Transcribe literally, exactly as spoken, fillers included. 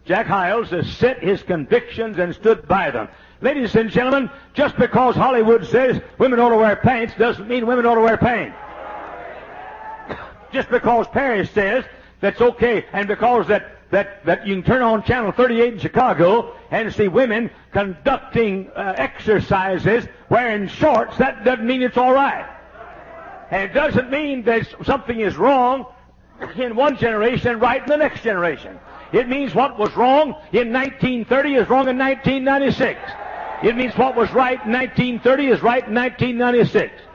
Jack Hyles has set his convictions and stood by them. Ladies and gentlemen, just because Hollywood says women ought to wear pants doesn't mean women ought to wear pants. Just because Paris says that's okay, and because that, that, that you can turn on Channel thirty-eight in Chicago and see women conducting uh, exercises wearing shorts, that doesn't mean it's all right. And it doesn't mean that something is wrong in one generation and right in the next generation. It means what was wrong in nineteen thirty is wrong in nineteen ninety-six. It means what was right in nineteen thirty is right in nineteen ninety-six.